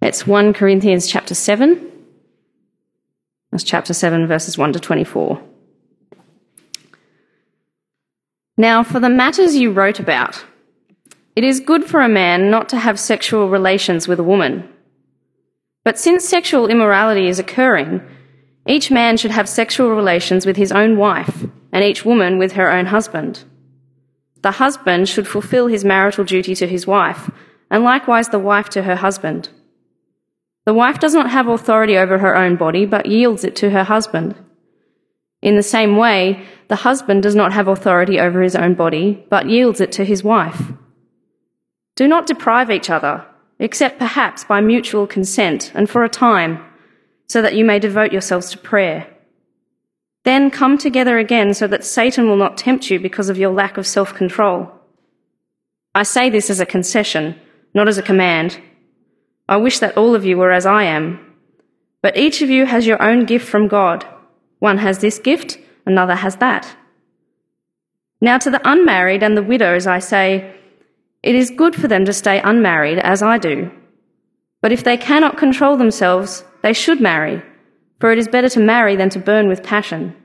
It's 1 Corinthians chapter 7. That's chapter 7, verses 1 to 24. Now, for the matters you wrote about, it is good for a man not to have sexual relations with a woman. But since sexual immorality is occurring, each man should have sexual relations with his own wife, and each woman with her own husband. The husband should fulfill his marital duty to his wife, and likewise the wife to her husband. The wife does not have authority over her own body, but yields it to her husband. In the same way, the husband does not have authority over his own body, but yields it to his wife. Do not deprive each other, except perhaps by mutual consent and for a time, so that you may devote yourselves to prayer. Then come together again so that Satan will not tempt you because of your lack of self-control. I say this as a concession, not as a command. I wish that all of you were as I am. But each of you has your own gift from God. One has this gift, another has that. Now to the unmarried and the widows I say, it is good for them to stay unmarried as I do. But if they cannot control themselves, they should marry, for it is better to marry than to burn with passion.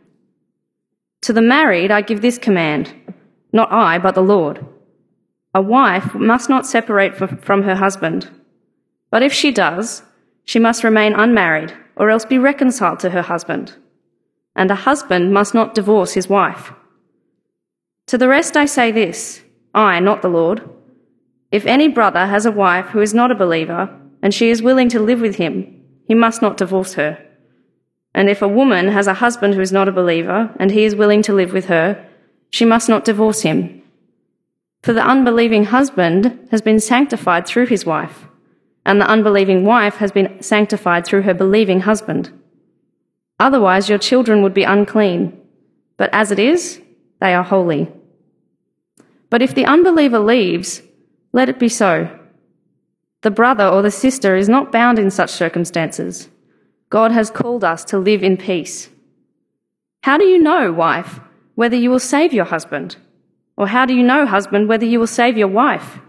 To the married I give this command, not I, but the Lord. A wife must not separate from her husband. But if she does, she must remain unmarried, or else be reconciled to her husband. And a husband must not divorce his wife. To the rest I say this, I, not the Lord. If any brother has a wife who is not a believer, and she is willing to live with him, he must not divorce her. And if a woman has a husband who is not a believer, and he is willing to live with her, she must not divorce him. For the unbelieving husband has been sanctified through his wife, and the unbelieving wife has been sanctified through her believing husband. Otherwise your children would be unclean, but as it is, they are holy. But if the unbeliever leaves, let it be so. The brother or the sister is not bound in such circumstances. God has called us to live in peace. How do you know, wife, whether you will save your husband? Or how do you know, husband, whether you will save your wife?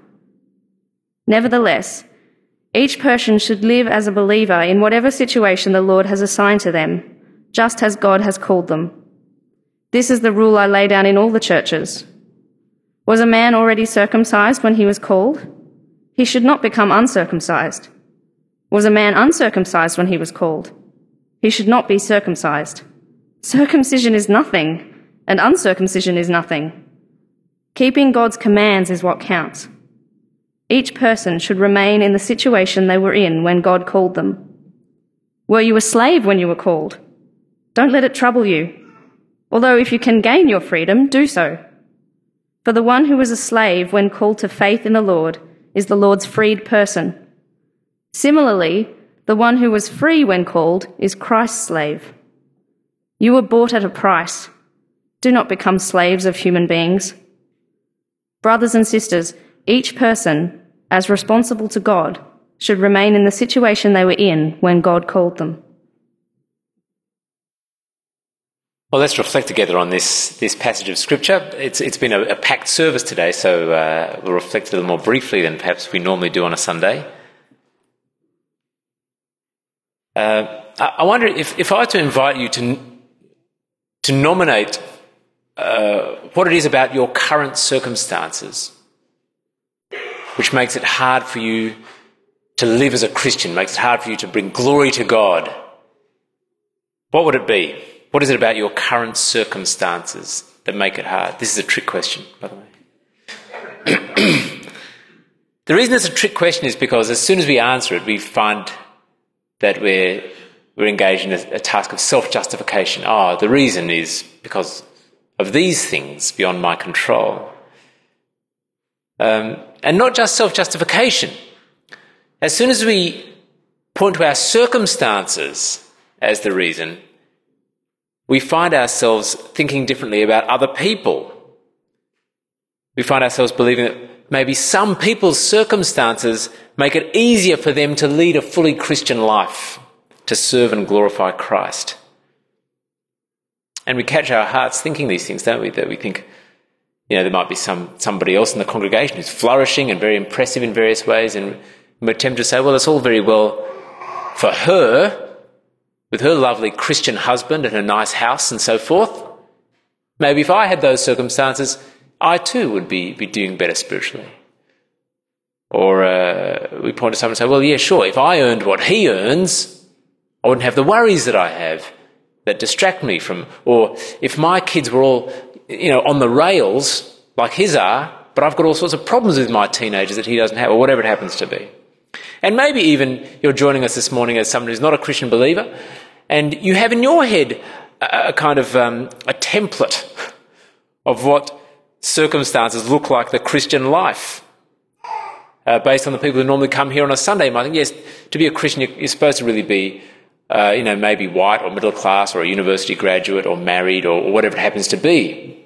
Nevertheless, each person should live as a believer in whatever situation the Lord has assigned to them, just as God has called them. This is the rule I lay down in all the churches. Was a man already circumcised when he was called? He should not become uncircumcised. Was a man uncircumcised when he was called? He should not be circumcised. Circumcision is nothing, and uncircumcision is nothing. Keeping God's commands is what counts. Each person should remain in the situation they were in when God called them. Were you a slave when you were called? Don't let it trouble you. Although if you can gain your freedom, do so. For the one who was a slave when called to faith in the Lord is the Lord's freed person. Similarly, the one who was free when called is Christ's slave. You were bought at a price. Do not become slaves of human beings. Brothers and sisters, each person, as responsible to God, should remain in the situation they were in when God called them. Well, let's reflect together on this passage of Scripture. It's been a packed service today, so we'll reflect a little more briefly than perhaps we normally do on a Sunday. I wonder if I were to invite you to nominate what it is about your current circumstances which makes it hard for you to live as a Christian, makes it hard for you to bring glory to God. What would it be? What is it about your current circumstances that make it hard? This is a trick question, by the way. The reason it's a trick question is because as soon as we answer it, we find that we're engaged in a task of self-justification. The reason is because of these things beyond my control. And not just self-justification. As soon as we point to our circumstances as the reason, we find ourselves thinking differently about other people. We find ourselves believing that maybe some people's circumstances make it easier for them to lead a fully Christian life, to serve and glorify Christ. And we catch our hearts thinking these things, don't we? That we think, there might be somebody else in the congregation who's flourishing and very impressive in various ways, and We're tempted to say, well, it's all very well for her, with her lovely Christian husband and her nice house and so forth. Maybe if I had those circumstances, I too would be doing better spiritually. Or we point to someone and say, well, yeah, sure, if I earned what he earns, I wouldn't have the worries that I have that distract me from, or if my kids were all, on the rails like his are, but I've got all sorts of problems with my teenagers that he doesn't have, or whatever it happens to be. And maybe even you're joining us this morning as someone who's not a Christian believer, and you have in your head a kind of a template of what circumstances look like the Christian life. Based on the people who normally come here on a Sunday, you might think, yes, to be a Christian, you're supposed to really be, maybe white or middle class or a university graduate or married or whatever it happens to be.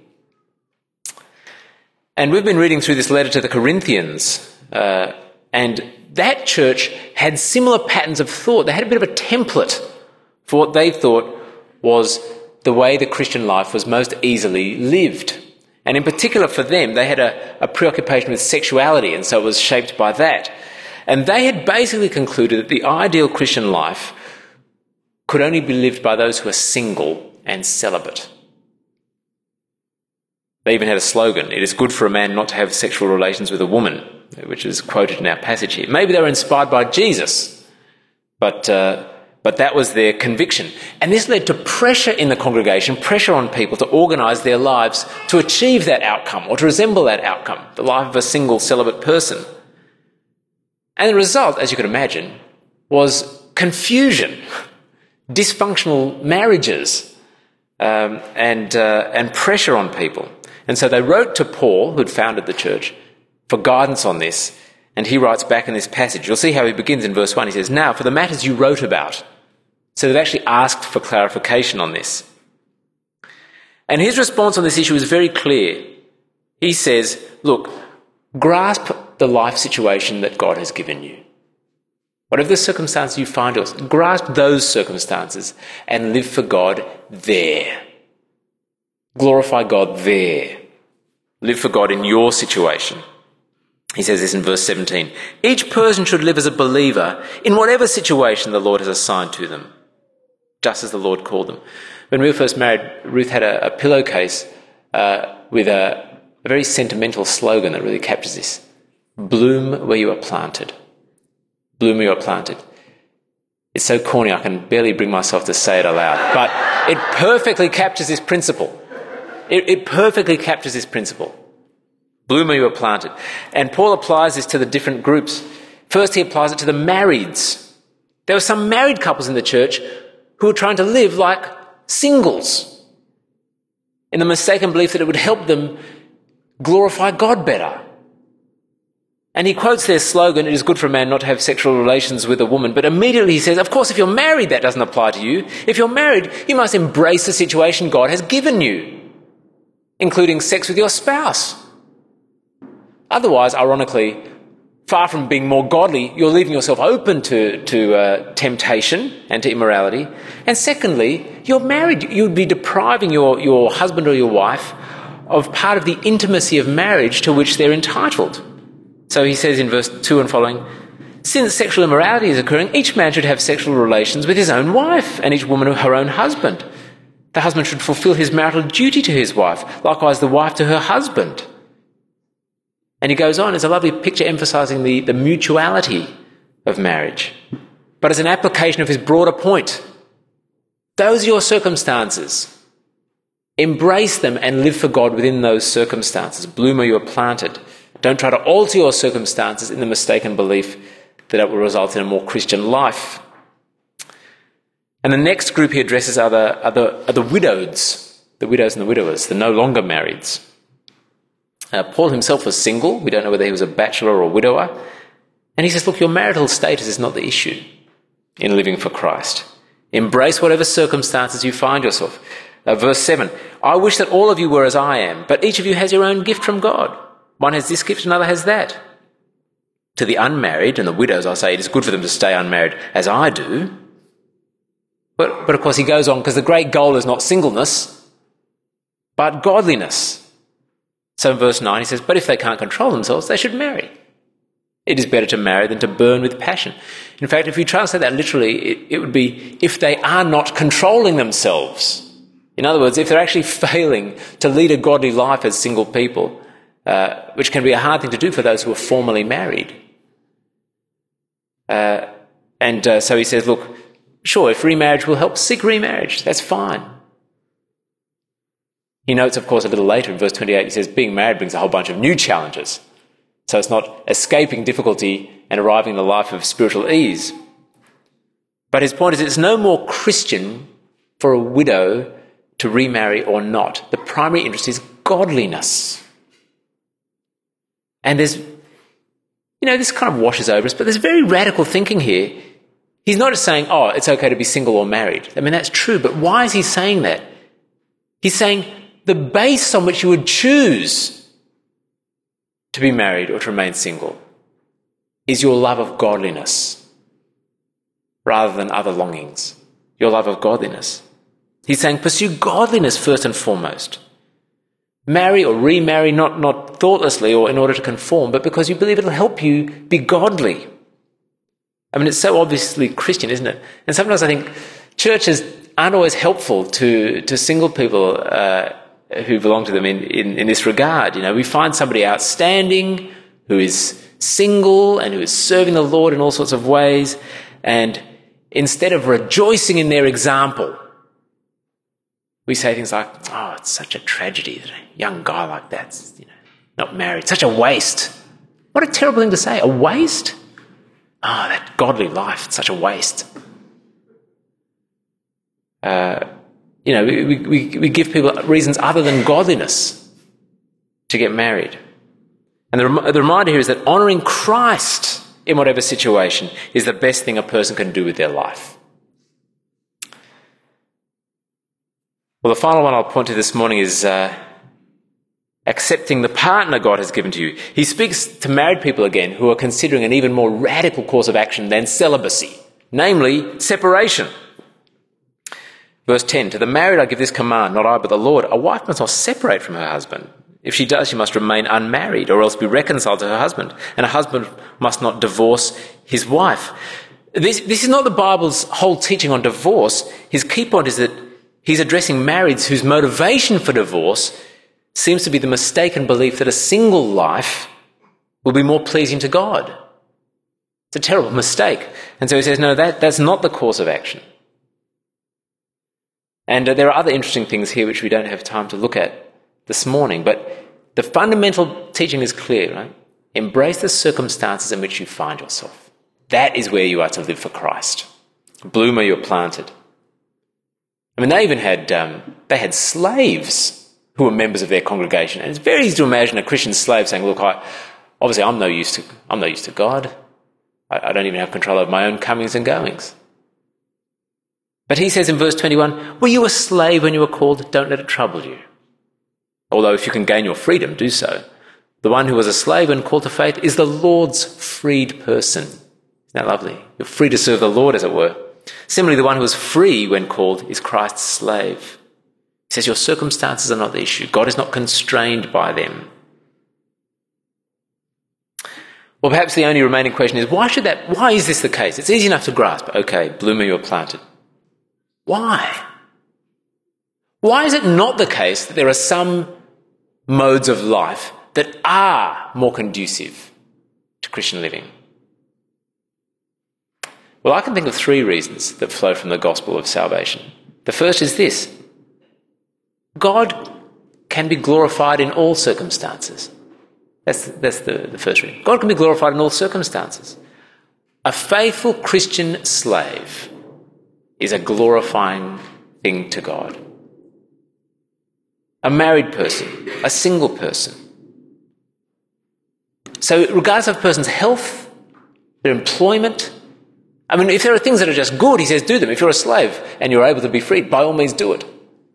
And we've been reading through this letter to the Corinthians, and that church had similar patterns of thought. They had a bit of a template for what they thought was the way the Christian life was most easily lived. And in particular for them, they had a preoccupation with sexuality, and so it was shaped by that. And they had basically concluded that the ideal Christian life could only be lived by those who are single and celibate. They even had a slogan, "It is good for a man not to have sexual relations with a woman," which is quoted in our passage here. Maybe they were inspired by Jesus, but that was their conviction. And this led to pressure in the congregation, pressure on people to organise their lives to achieve that outcome or to resemble that outcome, the life of a single celibate person. And the result, as you can imagine, was confusion, dysfunctional marriages, and pressure on people. And so they wrote to Paul, who'd founded the church, for guidance on this. And he writes back in this passage. You'll see how he begins in verse 1. He says, "Now, for the matters you wrote about." So they've actually asked for clarification on this. And his response on this issue is very clear. He says, look, grasp the life situation that God has given you. Whatever the circumstances you find yourself, grasp those circumstances and live for God there. Glorify God there. Live for God in your situation. He says this in verse 17. Each person should live as a believer in whatever situation the Lord has assigned to them, just as the Lord called them. When we were first married, Ruth had a pillowcase with a very sentimental slogan that really captures this. Bloom where you are planted. Bloom where you are planted. It's so corny I can barely bring myself to say it aloud, but it perfectly captures this principle. It perfectly captures this principle. Bloom where you are planted. And Paul applies this to the different groups. First, he applies it to the marrieds. There were some married couples in the church who were trying to live like singles in the mistaken belief that it would help them glorify God better. And he quotes their slogan, "It is good for a man not to have sexual relations with a woman," but immediately he says, of course, if you're married, that doesn't apply to you. If you're married, you must embrace the situation God has given you, including sex with your spouse. Otherwise, ironically, far from being more godly, you're leaving yourself open to temptation and to immorality. And secondly, you're married. You'd be depriving your husband or your wife of part of the intimacy of marriage to which they're entitled. So he says in verse 2 and following, "Since sexual immorality is occurring, each man should have sexual relations with his own wife, and each woman with her own husband. The husband should fulfill his marital duty to his wife, likewise the wife to her husband." And he goes on, it's a lovely picture emphasising the mutuality of marriage, but as an application of his broader point. Those are your circumstances. Embrace them and live for God within those circumstances. Bloom where you are planted. Don't try to alter your circumstances in the mistaken belief that it will result in a more Christian life. And the next group he addresses are the widows and the widowers, the no longer marrieds. Paul himself was single. We don't know whether he was a bachelor or a widower. And he says, look, your marital status is not the issue in living for Christ. Embrace whatever circumstances you find yourself. Verse 7, "I wish that all of you were as I am, but each of you has your own gift from God. One has this gift, another has that. To the unmarried and the widows, I say, it is good for them to stay unmarried, as I do." But of course he goes on, because the great goal is not singleness, but godliness. So in verse 9 he says, "But if they can't control themselves, they should marry. It is better to marry than to burn with passion. In fact, if you translate that literally, it would be if they are not controlling themselves. In other words, if they're actually failing to lead a godly life as single people, which can be a hard thing to do for those who are formerly married. So he says, look, sure, if remarriage will help, seek remarriage. That's fine. He notes, of course, a little later in verse 28, he says, being married brings a whole bunch of new challenges. So it's not escaping difficulty and arriving in a life of spiritual ease. But his point is it's no more Christian for a widow to remarry or not. The primary interest is godliness. And there's, this kind of washes over us, but there's very radical thinking here. He's not just saying, oh, it's okay to be single or married. I mean, that's true, but why is he saying that? He's saying the base on which you would choose to be married or to remain single is your love of godliness rather than other longings, your love of godliness. He's saying pursue godliness first and foremost. Marry or remarry not thoughtlessly or in order to conform, but because you believe it'll help you be godly. I mean, it's so obviously Christian, isn't it? And sometimes I think churches aren't always helpful to single people who belong to them in this regard. We find somebody outstanding who is single and who is serving the Lord in all sorts of ways, and instead of rejoicing in their example, we say things like, oh, it's such a tragedy that a young guy like that's not married. Such a waste. What a terrible thing to say. A waste? Oh, that godly life, it's such a waste. We give people reasons other than godliness to get married. And the reminder here is that honouring Christ in whatever situation is the best thing a person can do with their life. Well, the final one I'll point to this morning is accepting the partner God has given to you. He speaks to married people again who are considering an even more radical course of action than celibacy, namely separation. Verse 10, to the married I give this command, not I but the Lord. A wife must not separate from her husband. If she does, she must remain unmarried or else be reconciled to her husband. And a husband must not divorce his wife. This is not the Bible's whole teaching on divorce. His key point is that he's addressing marrieds whose motivation for divorce seems to be the mistaken belief that a single life will be more pleasing to God. It's a terrible mistake. And so he says, no, that's not the course of action. And there are other interesting things here which we don't have time to look at this morning, but the fundamental teaching is clear, right? Embrace the circumstances in which you find yourself. That is where you are to live for Christ. Bloom where you're planted. I mean, they even had slaves who were members of their congregation, and it's very easy to imagine a Christian slave saying, "Look, I'm no use to God. I don't even have control over my own comings and goings." But he says in verse 21, were you a slave when you were called? Don't let it trouble you. Although if you can gain your freedom, do so. The one who was a slave when called to faith is the Lord's freed person. Isn't that lovely? You're free to serve the Lord, as it were. Similarly, the one who was free when called is Christ's slave. He says your circumstances are not the issue. God is not constrained by them. Well, perhaps the only remaining question is, why is this the case? It's easy enough to grasp. Okay, bloom where you're planted. Why? Why is it not the case that there are some modes of life that are more conducive to Christian living? Well, I can think of 3 reasons that flow from the gospel of salvation. The first is this: God can be glorified in all circumstances. That's the first reason. God can be glorified in all circumstances. A faithful Christian slave is a glorifying thing to God. A married person, a single person. So regardless of a person's health, their employment, I mean, if there are things that are just good, he says, do them. If you're a slave and you're able to be freed, by all means do it.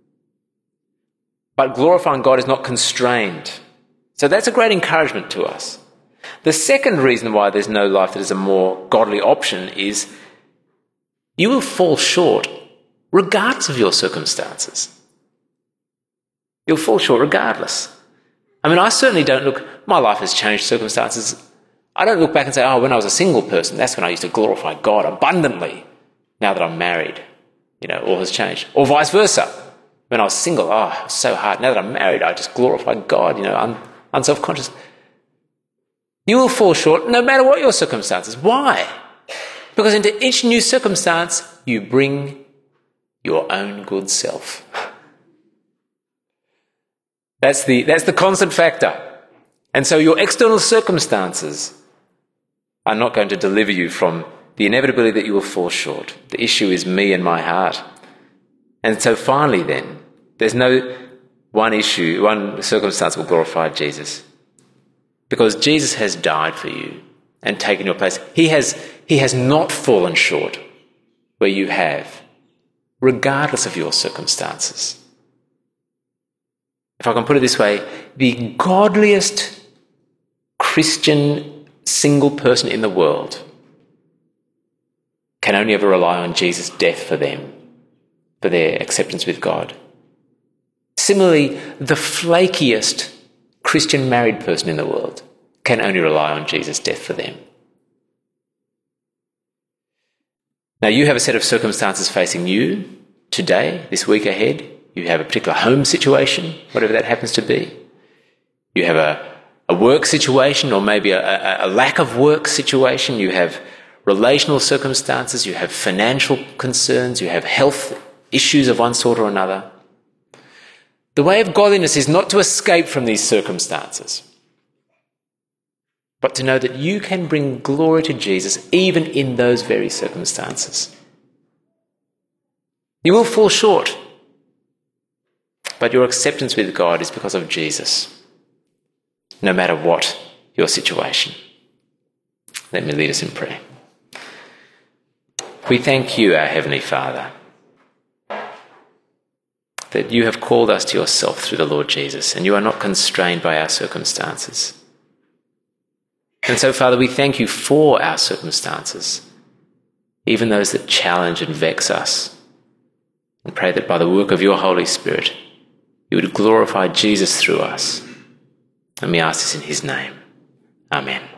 But glorifying God is not constrained. So that's a great encouragement to us. The second reason why there's no life that is a more godly option is you will fall short regardless of your circumstances. You'll fall short regardless. I mean, I certainly don't look, my life has changed circumstances. I don't look back and say, oh, when I was a single person, that's when I used to glorify God abundantly. Now that I'm married, all has changed. Or vice versa. When I was single, it's so hard. Now that I'm married, I just glorify God, I'm unself-conscious. You will fall short no matter what your circumstances. Why? Because into each new circumstance, you bring your own good self. That's the constant factor. And so your external circumstances are not going to deliver you from the inevitability that you will fall short. The issue is me and my heart. And so finally then, there's no one circumstance will glorify Jesus. Because Jesus has died for you and taken your place. He has not fallen short where you have, regardless of your circumstances. If I can put it this way, the godliest Christian single person in the world can only ever rely on Jesus' death for them, for their acceptance with God. Similarly, the flakiest Christian married person in the world can only rely on Jesus' death for them. Now, you have a set of circumstances facing you today, this week ahead. You have a particular home situation, whatever that happens to be. You have a work situation, or maybe a lack of work situation. You have relational circumstances. You have financial concerns. You have health issues of one sort or another. The way of godliness is not to escape from these circumstances, but to know that you can bring glory to Jesus even in those very circumstances. You will fall short, but your acceptance with God is because of Jesus, no matter what your situation. Let me lead us in prayer. We thank you, our Heavenly Father, that you have called us to yourself through the Lord Jesus, and you are not constrained by our circumstances. And so, Father, we thank you for our circumstances, even those that challenge and vex us, and pray that by the work of your Holy Spirit, you would glorify Jesus through us. And we ask this in his name. Amen.